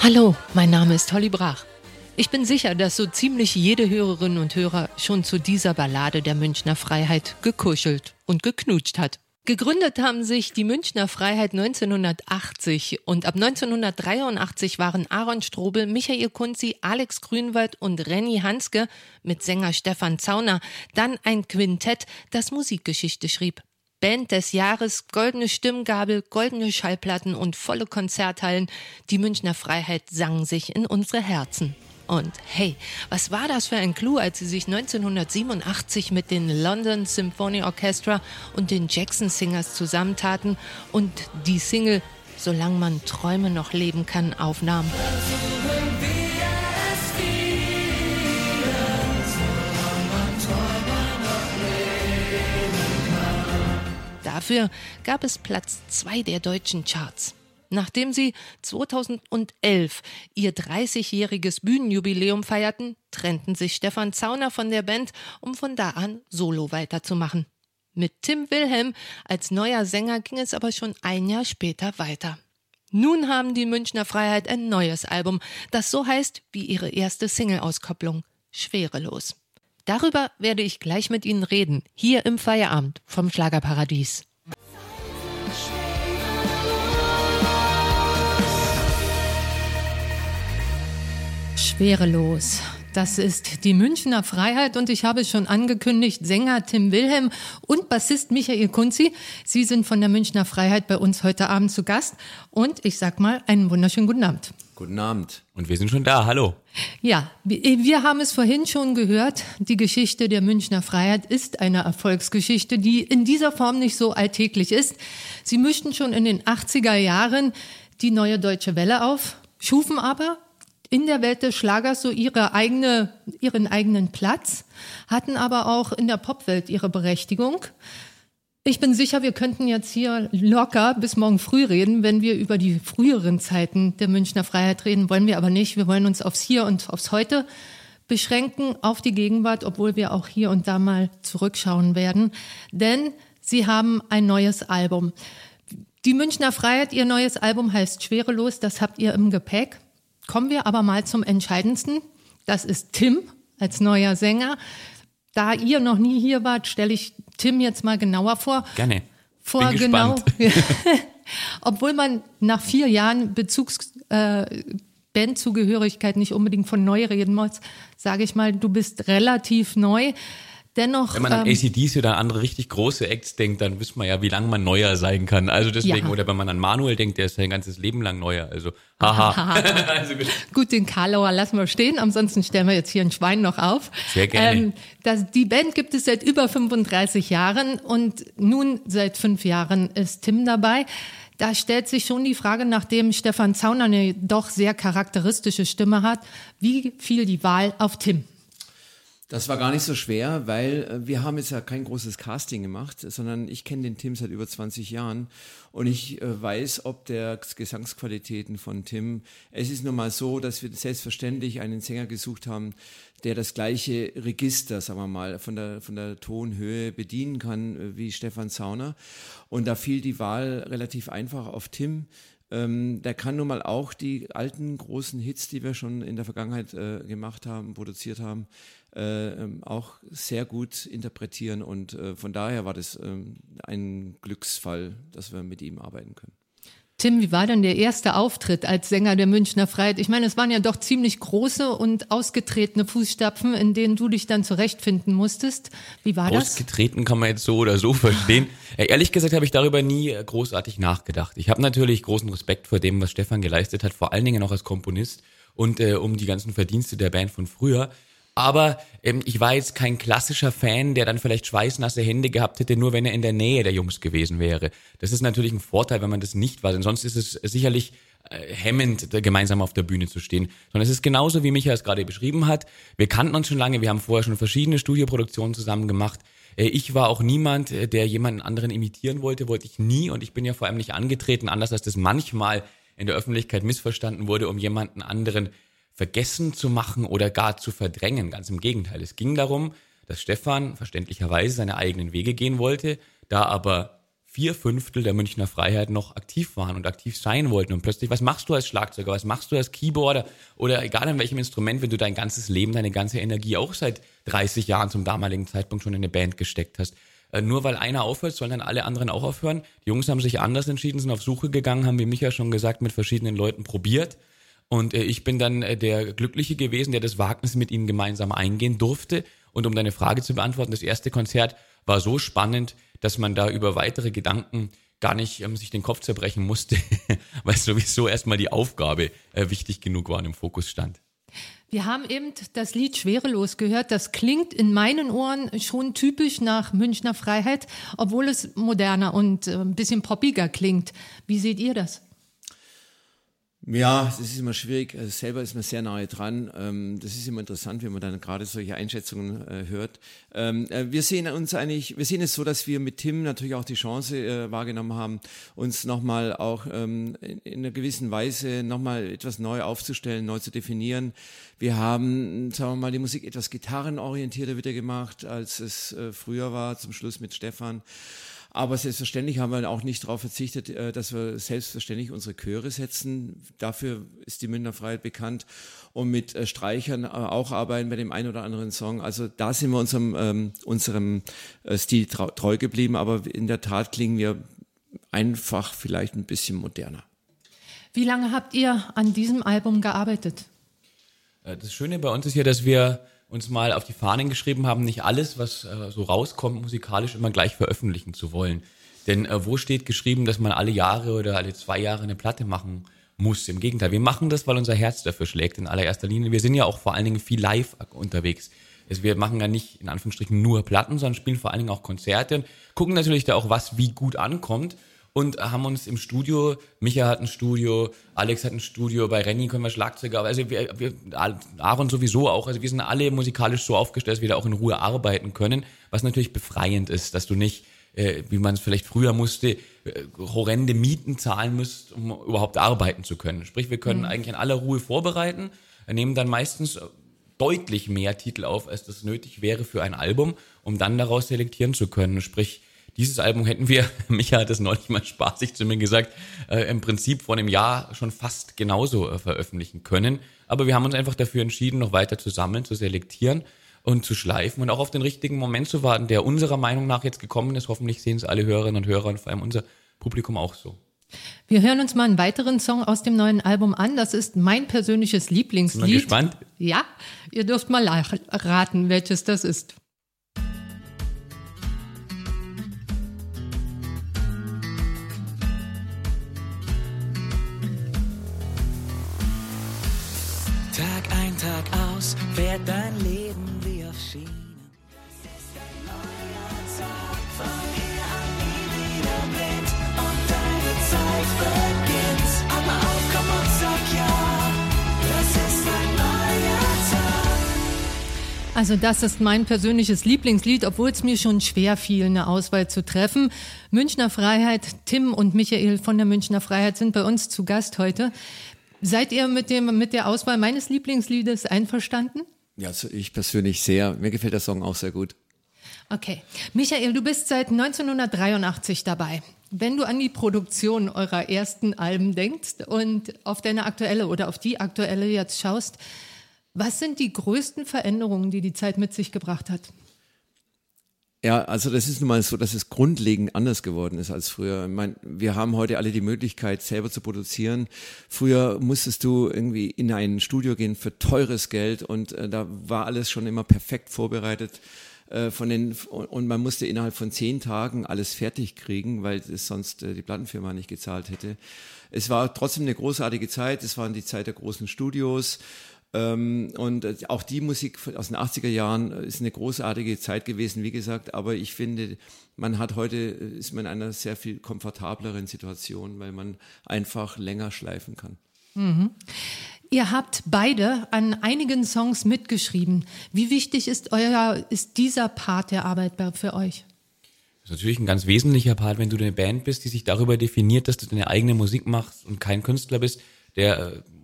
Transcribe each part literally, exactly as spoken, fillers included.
Hallo, mein Name ist Holly Brach. Ich bin sicher, dass so ziemlich jede Hörerin und Hörer schon zu dieser Ballade der Münchner Freiheit gekuschelt und geknutscht hat. Gegründet haben sich die Münchner Freiheit neunzehnhundertachtzig und ab neunzehnhundertdreiundachtzig waren Aaron Strobel, Michael Kunzi, Alex Grünwald und Renny Hanske mit Sänger Stefan Zauner dann ein Quintett, das Musikgeschichte schrieb. Band des Jahres, goldene Stimmgabel, goldene Schallplatten und volle Konzerthallen. Die Münchner Freiheit sang sich in unsere Herzen. Und hey, was war das für ein Clou, als sie sich neunzehnhundertsiebenundachtzig mit den London Symphony Orchestra und den Jackson Singers zusammentaten und die Single "Solange man Träume noch leben kann" aufnahmen. Dafür gab es Platz zwei der deutschen Charts. Nachdem sie zweitausendelf ihr dreißigjähriges Bühnenjubiläum feierten, trennten sich Stefan Zauner von der Band, um von da an solo weiterzumachen. Mit Tim Wilhelm als neuer Sänger ging es aber schon ein Jahr später weiter. Nun haben die Münchner Freiheit ein neues Album, das so heißt wie ihre erste Single-Auskopplung, Schwerelos. Darüber werde ich gleich mit Ihnen reden, hier im Feierabend vom Schlagerparadies. Schwerelos. Das ist die Münchner Freiheit und ich habe schon angekündigt, Sänger Tim Wilhelm und Bassist Michael Kunzi. Sie sind von der Münchner Freiheit bei uns heute Abend zu Gast und ich sag mal einen wunderschönen guten Abend. Guten Abend. Und wir sind schon da, hallo. Ja, wir haben es vorhin schon gehört, die Geschichte der Münchner Freiheit ist eine Erfolgsgeschichte, die in dieser Form nicht so alltäglich ist. Sie mischten schon in den achtziger Jahren die Neue Deutsche Welle auf, schufen aber in der Welt des Schlagers so ihre eigene, ihren eigenen Platz, hatten aber auch in der Popwelt ihre Berechtigung. Ich bin sicher, wir könnten jetzt hier locker bis morgen früh reden, wenn wir über die früheren Zeiten der Münchner Freiheit reden, wollen wir aber nicht. Wir wollen uns aufs Hier und aufs Heute beschränken, auf die Gegenwart, obwohl wir auch hier und da mal zurückschauen werden. Denn sie haben ein neues Album. Die Münchner Freiheit, ihr neues Album heißt Schwerelos, das habt ihr im Gepäck. Kommen wir aber mal zum Entscheidendsten. Das ist Tim als neuer Sänger. Da ihr noch nie hier wart, stelle ich Tim jetzt mal genauer vor. Gerne. Vor Bin genau, gespannt. Obwohl man nach vier Jahren Bezugs äh, Bandzugehörigkeit nicht unbedingt von neu reden muss, sage ich mal, du bist relativ neu. Dennoch, wenn man an ähm, A C D C oder an andere richtig große Acts denkt, dann wissen wir ja, wie lange man neuer sein kann. Also deswegen, ja. Oder wenn man an Manuel denkt, der ist sein ganzes Leben lang neuer. Also haha. Also, gut. Gut, den Karlauer lassen wir stehen, ansonsten stellen wir jetzt hier ein Schwein noch auf. Sehr gerne. Ähm, das, die Band gibt es seit über fünfunddreißig Jahren und nun seit fünf Jahren ist Tim dabei. Da stellt sich schon die Frage, nachdem Stefan Zauner eine doch sehr charakteristische Stimme hat, wie fiel die Wahl auf Tim? Das war gar nicht so schwer, weil äh, wir haben jetzt ja kein großes Casting gemacht, sondern ich kenne den Tim seit über zwanzig Jahren und ich äh, weiß, ob der Gesangsqualitäten von Tim. Es ist nun mal so, dass wir selbstverständlich einen Sänger gesucht haben, der das gleiche Register, sagen wir mal, von der, von der Tonhöhe bedienen kann äh, wie Stefan Zauner. Und da fiel die Wahl relativ einfach auf Tim. Ähm, der kann nun mal auch die alten großen Hits, die wir schon in der Vergangenheit äh, gemacht haben, produziert haben, äh, ähm, auch sehr gut interpretieren und äh, von daher war das ähm, ein Glücksfall, dass wir mit ihm arbeiten können. Tim, wie war denn der erste Auftritt als Sänger der Münchner Freiheit? Ich meine, es waren ja doch ziemlich große und ausgetretene Fußstapfen, in denen du dich dann zurechtfinden musstest. Wie war das? Ausgetreten kann man jetzt so oder so verstehen. Ja, ehrlich gesagt habe ich darüber nie großartig nachgedacht. Ich habe natürlich großen Respekt vor dem, was Stefan geleistet hat, vor allen Dingen auch als Komponist und äh, um die ganzen Verdienste der Band von früher. Aber ähm, ich war jetzt kein klassischer Fan, der dann vielleicht schweißnasse Hände gehabt hätte, nur wenn er in der Nähe der Jungs gewesen wäre. Das ist natürlich ein Vorteil, wenn man das nicht war, denn sonst ist es sicherlich äh, hemmend, gemeinsam auf der Bühne zu stehen. Sondern es ist genauso, wie Micha es gerade beschrieben hat. Wir kannten uns schon lange, wir haben vorher schon verschiedene Studioproduktionen zusammen gemacht. Äh, ich war auch niemand, der jemanden anderen imitieren wollte, wollte ich nie. Und ich bin ja vor allem nicht angetreten, anders als das manchmal in der Öffentlichkeit missverstanden wurde, um jemanden anderen vergessen zu machen oder gar zu verdrängen. Ganz im Gegenteil. Es ging darum, dass Stefan verständlicherweise seine eigenen Wege gehen wollte, da aber vier Fünftel der Münchner Freiheit noch aktiv waren und aktiv sein wollten. Und plötzlich, was machst du als Schlagzeuger, was machst du als Keyboarder oder egal an welchem Instrument, wenn du dein ganzes Leben, deine ganze Energie auch seit dreißig Jahren zum damaligen Zeitpunkt schon in eine Band gesteckt hast. Äh, nur weil einer aufhört, sollen dann alle anderen auch aufhören. Die Jungs haben sich anders entschieden, sind auf Suche gegangen, haben, wie Micha schon gesagt, mit verschiedenen Leuten probiert. Und äh, ich bin dann äh, der Glückliche gewesen, der das Wagnis mit ihnen gemeinsam eingehen durfte. Und um deine Frage zu beantworten, das erste Konzert war so spannend, dass man da über weitere Gedanken gar nicht ähm, sich den Kopf zerbrechen musste, weil sowieso erstmal die Aufgabe äh, wichtig genug war und im Fokus stand. Wir haben eben das Lied Schwerelos gehört. Das klingt in meinen Ohren schon typisch nach Münchner Freiheit, obwohl es moderner und äh, ein bisschen poppiger klingt. Wie seht ihr das? Ja, das ist immer schwierig. Also selber ist man sehr nahe dran. Ähm, das ist immer interessant, wenn man dann gerade solche Einschätzungen äh, hört. Ähm, äh, wir sehen uns eigentlich, wir sehen es so, dass wir mit Tim natürlich auch die Chance äh, wahrgenommen haben, uns nochmal auch ähm, in, in einer gewissen Weise nochmal etwas neu aufzustellen, neu zu definieren. Wir haben, sagen wir mal, die Musik etwas gitarrenorientierter wieder gemacht, als es äh, früher war, zum Schluss mit Stefan. Aber selbstverständlich haben wir auch nicht darauf verzichtet, dass wir selbstverständlich unsere Chöre setzen. Dafür ist die Münchner Freiheit bekannt und mit Streichern auch arbeiten bei dem einen oder anderen Song. Also da sind wir unserem, ähm, unserem Stil treu geblieben, aber in der Tat klingen wir einfach vielleicht ein bisschen moderner. Wie lange habt ihr an diesem Album gearbeitet? Das Schöne bei uns ist ja, dass wir uns mal auf die Fahnen geschrieben haben, nicht alles, was äh, so rauskommt, musikalisch immer gleich veröffentlichen zu wollen. Denn äh, wo steht geschrieben, dass man alle Jahre oder alle zwei Jahre eine Platte machen muss? Im Gegenteil, wir machen das, weil unser Herz dafür schlägt in allererster Linie. Wir sind ja auch vor allen Dingen viel live unterwegs. Also wir machen ja nicht in Anführungsstrichen nur Platten, sondern spielen vor allen Dingen auch Konzerte und gucken natürlich da auch, was wie gut ankommt. Und haben uns im Studio, Micha hat ein Studio, Alex hat ein Studio, bei Renny können wir Schlagzeuger, also wir, wir, Aaron sowieso auch, also wir sind alle musikalisch so aufgestellt, dass wir da auch in Ruhe arbeiten können, was natürlich befreiend ist, dass du nicht, äh, wie man es vielleicht früher musste, äh, horrende Mieten zahlen müsst, um überhaupt arbeiten zu können. Sprich, wir können mhm. eigentlich in aller Ruhe vorbereiten, nehmen dann meistens deutlich mehr Titel auf, als das nötig wäre für ein Album, um dann daraus selektieren zu können. Sprich, dieses Album hätten wir, Micha hat es neulich mal spaßig zu mir gesagt, äh, im Prinzip vor einem Jahr schon fast genauso äh, veröffentlichen können. Aber wir haben uns einfach dafür entschieden, noch weiter zu sammeln, zu selektieren und zu schleifen und auch auf den richtigen Moment zu warten, der unserer Meinung nach jetzt gekommen ist. Hoffentlich sehen es alle Hörerinnen und Hörer und vor allem unser Publikum auch so. Wir hören uns mal einen weiteren Song aus dem neuen Album an. Das ist mein persönliches Lieblingslied. Sind wir gespannt? Ja, ihr dürft mal raten, welches das ist. Tag ein, Tag aus, fährt dein Leben wie auf Schienen. Es ist ein neuer Tag, von hier an nie wieder blind. Und deine Zeit beginnt. Aber auf, komm und sag ja, das ist ein neuer Tag. Also das ist mein persönliches Lieblingslied, obwohl es mir schon schwer fiel, eine Auswahl zu treffen. Münchner Freiheit, Tim und Michael von der Münchner Freiheit sind bei uns zu Gast heute. Seid ihr mit dem mit der Auswahl meines Lieblingsliedes einverstanden? Ja, also ich persönlich sehr. Mir gefällt der Song auch sehr gut. Okay. Michael, du bist seit neunzehnhundertdreiundachtzig dabei. Wenn du an die Produktion eurer ersten Alben denkst und auf deine aktuelle oder auf die aktuelle jetzt schaust, was sind die größten Veränderungen, die die Zeit mit sich gebracht hat? Ja, also das ist nun mal so, dass es grundlegend anders geworden ist als früher. Ich meine, wir haben heute alle die Möglichkeit, selber zu produzieren. Früher musstest du irgendwie in ein Studio gehen für teures Geld und äh, da war alles schon immer perfekt vorbereitet. Äh, von den und man musste innerhalb von zehn Tagen alles fertig kriegen, weil es sonst äh, die Plattenfirma nicht gezahlt hätte. Es war trotzdem eine großartige Zeit. Es war die Zeit der großen Studios. Ähm, und auch die Musik aus den achtziger Jahren ist eine großartige Zeit gewesen, wie gesagt, aber ich finde, man hat heute, ist man in einer sehr viel komfortableren Situation, weil man einfach länger schleifen kann. Mhm. Ihr habt beide an einigen Songs mitgeschrieben. Wie wichtig ist euer, ist dieser Part der Arbeit für euch? Das ist natürlich ein ganz wesentlicher Part, wenn du eine Band bist, die sich darüber definiert, dass du deine eigene Musik machst und kein Künstler bist, der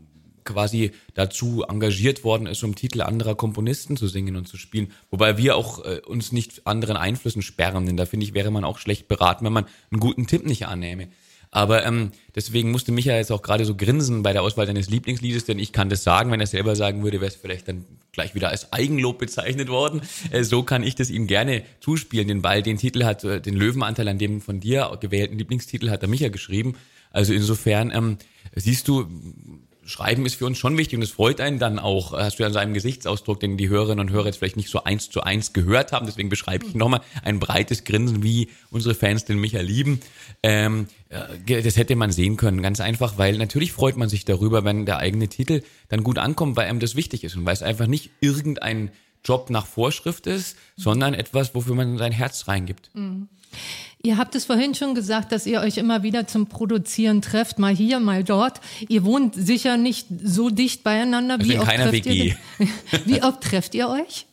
quasi dazu engagiert worden ist, um Titel anderer Komponisten zu singen und zu spielen. Wobei wir auch äh, uns nicht anderen Einflüssen sperren, denn da finde ich, wäre man auch schlecht beraten, wenn man einen guten Tipp nicht annehme. Aber ähm, deswegen musste Micha jetzt auch gerade so grinsen bei der Auswahl deines Lieblingsliedes, denn ich kann das sagen, wenn er selber sagen würde, wäre es vielleicht dann gleich wieder als Eigenlob bezeichnet worden. Äh, so kann ich das ihm gerne zuspielen, den Ball, den Titel hat, äh, den Löwenanteil an dem von dir gewählten Lieblingstitel hat der Micha geschrieben. Also insofern, ähm, siehst du, Schreiben ist für uns schon wichtig und es freut einen dann auch, hast du ja an seinem Gesichtsausdruck, den die Hörerinnen und Hörer jetzt vielleicht nicht so eins zu eins gehört haben, deswegen beschreibe ich nochmal ein breites Grinsen, wie unsere Fans den Micha lieben. Ähm, das hätte man sehen können, ganz einfach, weil natürlich freut man sich darüber, wenn der eigene Titel dann gut ankommt, weil einem das wichtig ist und weil es einfach nicht irgendein Job nach Vorschrift ist, sondern etwas, wofür man sein Herz reingibt. Mhm. Ihr habt es vorhin schon gesagt, dass ihr euch immer wieder zum Produzieren trefft, mal hier, mal dort. Ihr wohnt sicher nicht so dicht beieinander. Also wie in oft keiner trefft W G. Ihr, wie oft trefft ihr euch?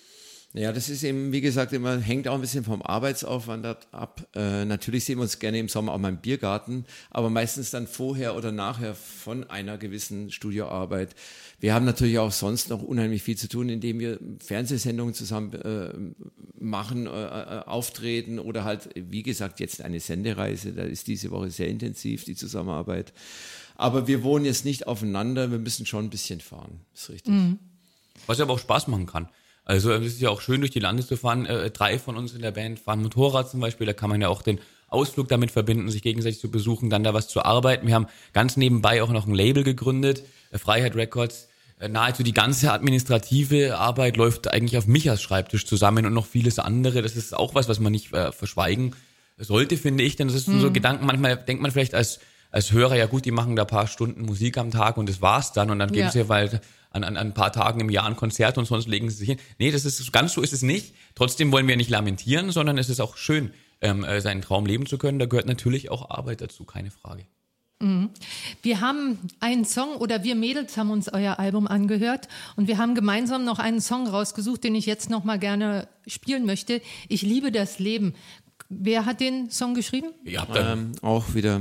Ja, das ist eben, wie gesagt, immer hängt auch ein bisschen vom Arbeitsaufwand ab. Äh, natürlich sehen wir uns gerne im Sommer auch mal im Biergarten, aber meistens dann vorher oder nachher von einer gewissen Studioarbeit. Wir haben natürlich auch sonst noch unheimlich viel zu tun, indem wir Fernsehsendungen zusammen äh, machen, äh, auftreten oder halt, wie gesagt, jetzt eine Sendereise. Da ist diese Woche sehr intensiv die Zusammenarbeit. Aber wir wohnen jetzt nicht aufeinander, wir müssen schon ein bisschen fahren, ist richtig. Mhm. Was aber auch Spaß machen kann. Also es ist ja auch schön, durch die Lande zu fahren. Äh, drei von uns in der Band fahren Motorrad zum Beispiel. Da kann man ja auch den Ausflug damit verbinden, sich gegenseitig zu besuchen, dann da was zu arbeiten. Wir haben ganz nebenbei auch noch ein Label gegründet, äh, Freiheit Records. Äh, nahezu die ganze administrative Arbeit läuft eigentlich auf Michas Schreibtisch zusammen und noch vieles andere. Das ist auch was, was man nicht äh, verschweigen sollte, finde ich. Denn das ist mhm. so Gedanken, manchmal denkt man vielleicht als als Hörer, ja gut, die machen da ein paar Stunden Musik am Tag und das war's dann. Und dann geben ja. sie halt an, an, an ein paar Tagen im Jahr ein Konzert und sonst legen sie sich hin. Nee, das ist ganz so ist es nicht. Trotzdem wollen wir nicht lamentieren, sondern es ist auch schön, ähm, seinen Traum leben zu können. Da gehört natürlich auch Arbeit dazu, keine Frage. Mhm. Wir haben einen Song, oder wir Mädels haben uns euer Album angehört und wir haben gemeinsam noch einen Song rausgesucht, den ich jetzt noch mal gerne spielen möchte. Ich liebe das Leben. Wer hat den Song geschrieben? Ja, ähm, auch wieder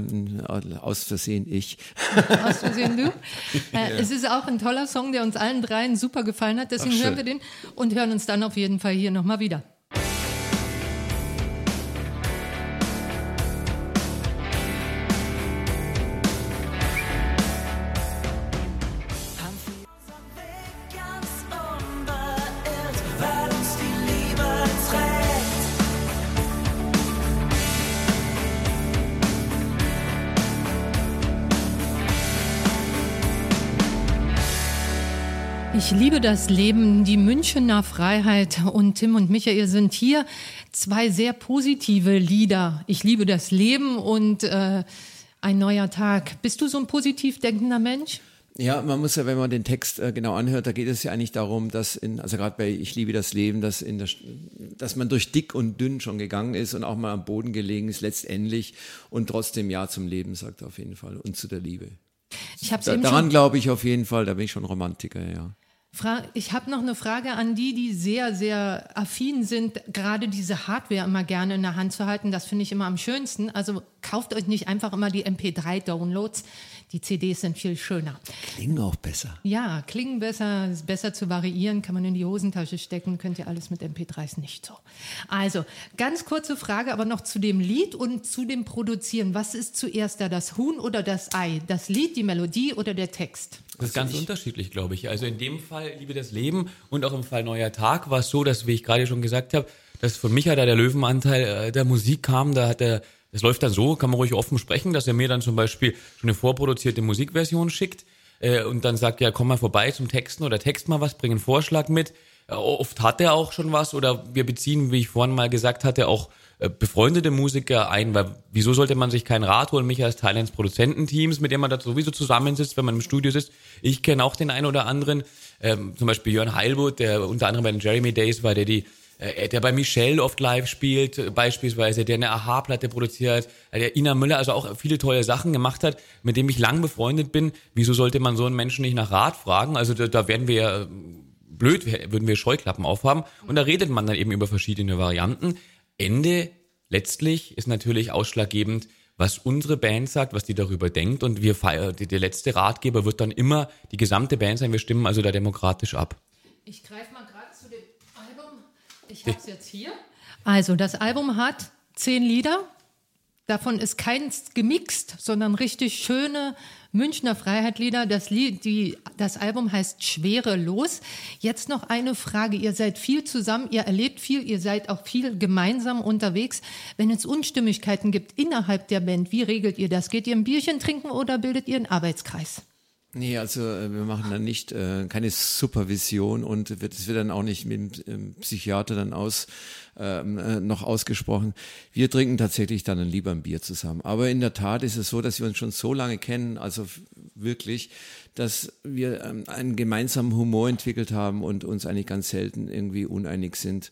aus Versehen ich. Aus Versehen du? Äh, ja. Es ist auch ein toller Song, der uns allen dreien super gefallen hat. Deswegen Ach, hören wir den und hören uns dann auf jeden Fall hier nochmal wieder. Ich liebe das Leben, die Münchener Freiheit und Tim und Michael sind hier. Zwei sehr positive Lieder. Ich liebe das Leben und äh, ein neuer Tag. Bist du so ein positiv denkender Mensch? Ja, man muss ja, wenn man den Text äh, genau anhört, da geht es ja eigentlich darum, dass in, also gerade bei Ich liebe das Leben, dass in der, dass man durch dick und dünn schon gegangen ist und auch mal am Boden gelegen ist letztendlich und trotzdem Ja zum Leben sagt auf jeden Fall und zu der Liebe. Ich hab's da, eben daran schon glaube ich auf jeden Fall, da bin ich schon Romantiker, ja. Ich habe noch eine Frage an die, die sehr, sehr affin sind, gerade diese Hardware immer gerne in der Hand zu halten. Das finde ich immer am schönsten. Also kauft euch nicht einfach immer die M P drei Downloads. Die C Ds sind viel schöner. Klingen auch besser. Ja, klingen besser, ist besser zu variieren, kann man in die Hosentasche stecken, könnt ihr alles mit M P dreis nicht so. Also, ganz kurze Frage, aber noch zu dem Lied und zu dem Produzieren. Was ist zuerst da, das Huhn oder das Ei? Das Lied, die Melodie oder der Text? Das ist ganz unterschiedlich, glaube ich. Also in dem Fall Liebe das Leben und auch im Fall Neuer Tag war es so, dass, wie ich gerade schon gesagt habe, dass von Micha da der Löwenanteil äh, der Musik kam. Da hat er, das läuft dann so, kann man ruhig offen sprechen, dass er mir dann zum Beispiel schon eine vorproduzierte Musikversion schickt äh, und dann sagt, ja, komm mal vorbei zum Texten oder text mal was, bring einen Vorschlag mit. Äh, oft hat er auch schon was oder wir beziehen, wie ich vorhin mal gesagt hatte, auch befreundete Musiker ein, weil wieso sollte man sich keinen Rat holen? Micha ist Teil eines Produzententeams, mit dem man da sowieso zusammensitzt, wenn man im Studio sitzt. Ich kenne auch den einen oder anderen, ähm, zum Beispiel Jörn Heilbutt, der unter anderem bei den Jeremy Days war, der die, äh, der bei Michelle oft live spielt, beispielsweise, der eine Aha-Platte produziert, äh, der Ina Müller also auch viele tolle Sachen gemacht hat, mit dem ich lang befreundet bin. Wieso sollte man so einen Menschen nicht nach Rat fragen? Also da, da werden wir ja blöd, würden wir Scheuklappen aufhaben und da redet man dann eben über verschiedene Varianten. Ende letztlich ist natürlich ausschlaggebend, was unsere Band sagt, was die darüber denkt und wir feiern, der letzte Ratgeber wird dann immer die gesamte Band sein, wir stimmen also da demokratisch ab. Ich greife mal gerade zu dem Album, ich habe es jetzt hier. Also das Album hat zehn Lieder, davon ist keins gemixt, sondern richtig schöne Münchner Freiheit-Lieder. Das, Lied, die, das Album heißt Schwerelos. Jetzt noch eine Frage. Ihr seid viel zusammen, ihr erlebt viel, ihr seid auch viel gemeinsam unterwegs. Wenn es Unstimmigkeiten gibt innerhalb der Band, wie regelt ihr das? Geht ihr ein Bierchen trinken oder bildet ihr einen Arbeitskreis? Nee, also wir machen dann nicht äh, keine Supervision und wird es wird dann auch nicht mit dem Psychiater dann aus ähm, äh, noch ausgesprochen. Wir trinken tatsächlich dann lieber ein Bier zusammen. Aber in der Tat ist es so, dass wir uns schon so lange kennen, also wirklich, dass wir ähm, einen gemeinsamen Humor entwickelt haben und uns eigentlich ganz selten irgendwie uneinig sind.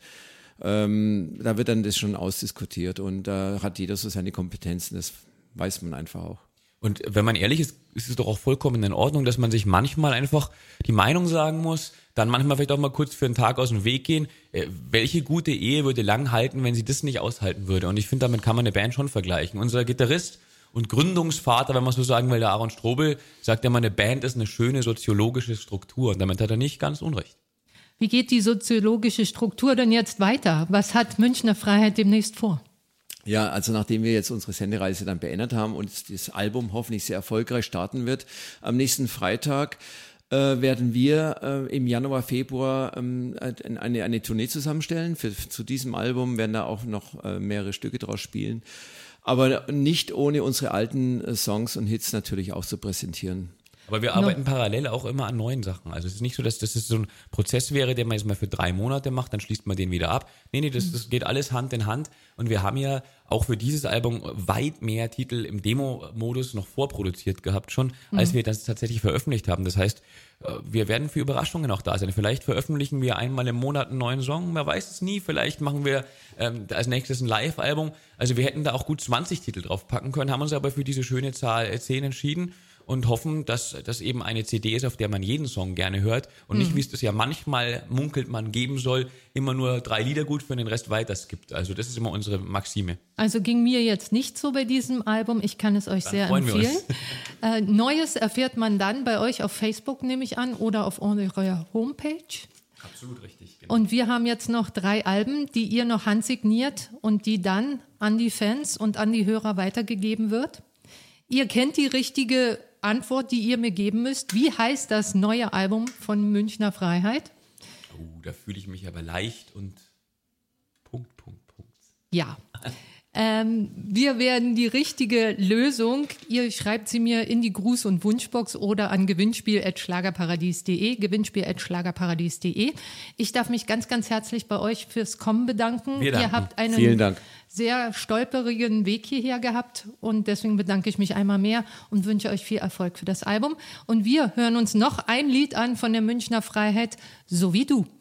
Ähm, da wird dann das schon ausdiskutiert und da äh, hat jeder so seine Kompetenzen, das weiß man einfach auch. Und wenn man ehrlich ist, ist es doch auch vollkommen in Ordnung, dass man sich manchmal einfach die Meinung sagen muss, dann manchmal vielleicht auch mal kurz für einen Tag aus dem Weg gehen. Äh, welche gute Ehe würde lang halten, wenn sie das nicht aushalten würde? Und ich finde, damit kann man eine Band schon vergleichen. Unser Gitarrist und Gründungsvater, wenn man so sagen will, der Aaron Strobel, sagt ja mal, eine Band ist eine schöne soziologische Struktur. Und damit hat er nicht ganz unrecht. Wie geht die soziologische Struktur denn jetzt weiter? Was hat Münchner Freiheit demnächst vor? Ja, also nachdem wir jetzt unsere Sendereise dann beendet haben und das Album hoffentlich sehr erfolgreich starten wird, am nächsten Freitag äh, werden wir äh, im Januar, Februar ähm, eine, eine Tournee zusammenstellen. Für, zu diesem Album werden da auch noch äh, mehrere Stücke draus spielen, aber nicht ohne unsere alten äh, Songs und Hits natürlich auch zu präsentieren. Aber wir arbeiten no. parallel auch immer an neuen Sachen. Also es ist nicht so, dass das so ein Prozess wäre, den man jetzt mal für drei Monate macht, dann schließt man den wieder ab. Nee, nee, das, das geht alles Hand in Hand. Und wir haben ja auch für dieses Album weit mehr Titel im Demo-Modus noch vorproduziert gehabt schon, als mhm. wir das tatsächlich veröffentlicht haben. Das heißt, wir werden für Überraschungen auch da sein. Vielleicht veröffentlichen wir einmal im Monat einen neuen Song, man weiß es nie. Vielleicht machen wir ähm, als nächstes ein Live-Album. Also wir hätten da auch gut zwanzig Titel drauf packen können, haben uns aber für diese schöne Zahl zehn entschieden. Und hoffen, dass das eben eine C D ist, auf der man jeden Song gerne hört und nicht, wie es das ja manchmal munkelt man geben soll, immer nur drei Lieder gut für den Rest weiter skippt. Also das ist immer unsere Maxime. Also ging mir jetzt nicht so bei diesem Album. Ich kann es euch dann sehr empfehlen. Äh, Neues erfährt man dann bei euch auf Facebook, nehme ich an, oder auf eurer Homepage. Absolut richtig. Genau. Und wir haben jetzt noch drei Alben, die ihr noch handsigniert und die dann an die Fans und an die Hörer weitergegeben wird. Ihr kennt die richtige Antwort, die ihr mir geben müsst. Wie heißt das neue Album von Münchner Freiheit? Oh, da fühle ich mich aber leicht und Punkt, Punkt, Punkt. Ja. Ähm, wir werden die richtige Lösung, ihr schreibt sie mir in die Gruß- und Wunschbox oder an gewinnspiel at schlagerparadies punkt de, gewinnspiel at schlagerparadies punkt de. Ich darf mich ganz, ganz herzlich bei euch fürs Kommen bedanken. Wir danken. Ihr habt einen Vielen Dank. sehr stolperigen Weg hierher gehabt und deswegen bedanke ich mich einmal mehr und wünsche euch viel Erfolg für das Album. Und wir hören uns noch ein Lied an von der Münchner Freiheit, So wie du.